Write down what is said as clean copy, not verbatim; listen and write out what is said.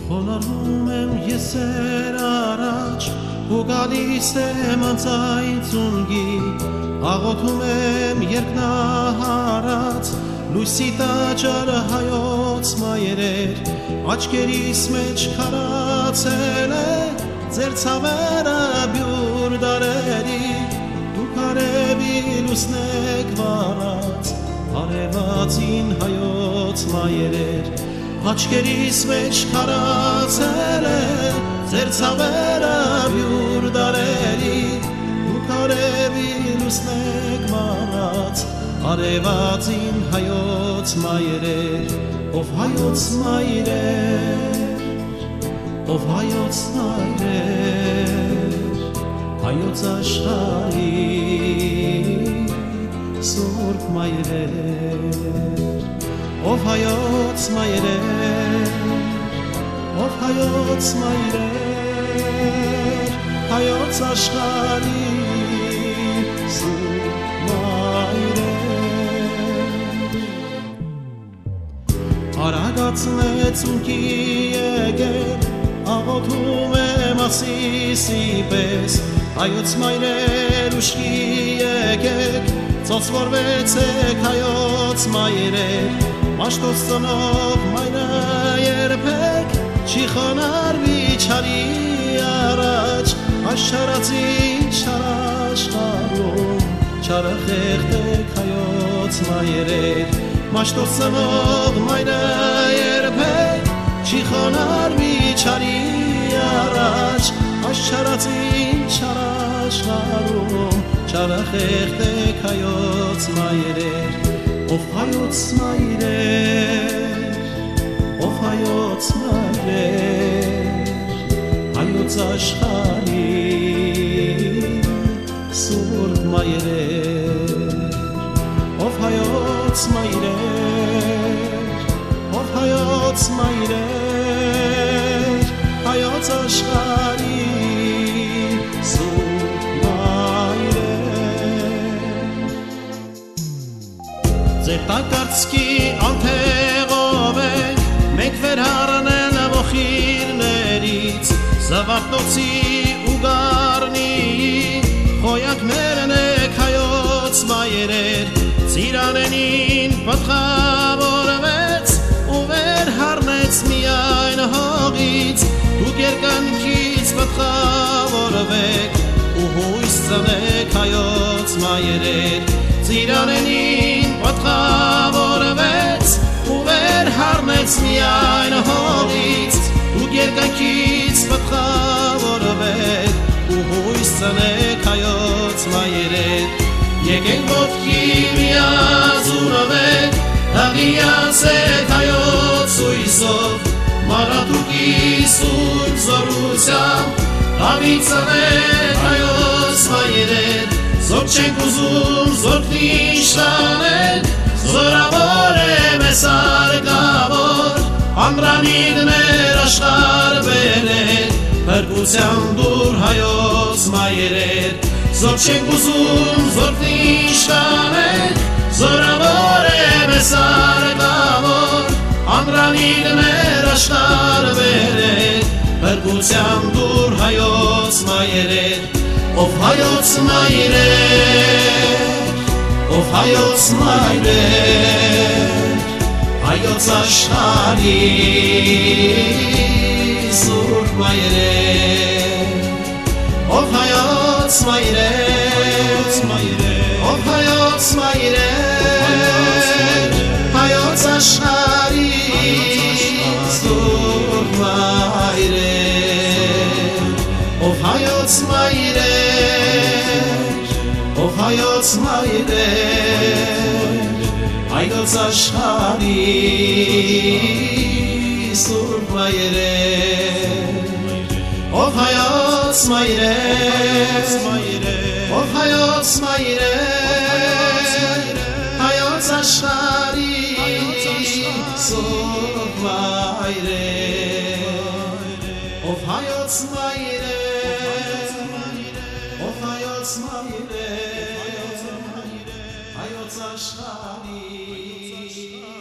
Խոնարհում եմ ես առաջ ու գալիս եմ անցային ծունգի աղոթում եմ երկնահարած լույսի տաճար հայոց մայրեր աչքերիս մեջ քարացել է ձեր ցավերը բյուր դարերի դուք արևի լուսն եք վառած արևածին հայոց մայրեր աչքերիս մեջ քարացել է ձեր ցավերը բյուր դարերի դուք արևի լուսն եք վառած արևածին հայոց մայրեր ով հայոց մայրեր ով հայոց մայրեր հայոց աշխարհի սուրբ մայրեր ով հայոց մայրեր ով հայոց մայրեր հայոց աշխարհի սուրբ մայրեր արագացնեց ունքի եկել աղոթում եմ ասիսի պես հայոց մայրեր ուշքի եկեք ծոցվորվեցեք հայոց մայրեր մաշտոց ծնող մայրը երբեք չի խոնարհվի չարի առաջ աշխարհածին չարաշխարում չարը խեղդեք հայոց մայրեր մաշտոց ծնող մայրը երբեք չի խոնարհվի չարի առաջ աշխարհածին չարաշխարում չարը խեղդեք հայոց մայրեր ով հայոց մայրեր ով հայոց մայրեր հայոց աշխարհի սուրբ մայրեր ով հայոց մայրեր ով հայոց մայրեր հայոց աշխարհի սուրբ Ձեր տակարծքի անթեղով ենք մենք վերհառնել ողիրներից Զավարթնոցի ու Գառնիի խոյակներն եք հայոց մայրեր Ծիրանենին պտղավորվեց ու վերհառնեց միայն հողից Դուք երկնքից պտղավորվեք ու հույս ծնեք հայոց մայրեր Ծիրանենին պատղավորվեց ու վերհառնեց միայն հողից Դուք երկնքից պատղավորվեք ու հույս ծնեք հայոց մայրեր Եկեք ոտքի միազուրվեք հղիացեք հայոց հույսով Մարատուկի սուրբ զորությամբ հավիցանեք հայոց մայրեր Զոր չենք ուզում զորքնիշ տանել, զորավոր է մեզ արգավոր, ամրանիդներ աշխար բերել, փրկության դուր հայոց մայրեր, զոր չենք ուզում զորքնիշ տանել, զորավոր է մեզ արգավոր, ամրանիդներ աշխար բերել, փրկության դուր հայոց մայրեր, Ով հայոց մայրեր, ով հայոց մայրեր, հայոց աշխարհի սուրբ մայրեր, ով հայոց մայրեր, ով հայոց մայրեր, հայոց աշխարհի սուրբ մայրեր, ով հայոց մայրեր Ով հայոց մայրեր, հայոց աշխարհի սուրբ մայրեր, ով հայոց մայրեր, ով հայոց մայրեր, հայոց աշխարհի սուրբ մայրեր, ով հայոց մայրեր, ով հայոց մայրեր, հայոց աշխարհի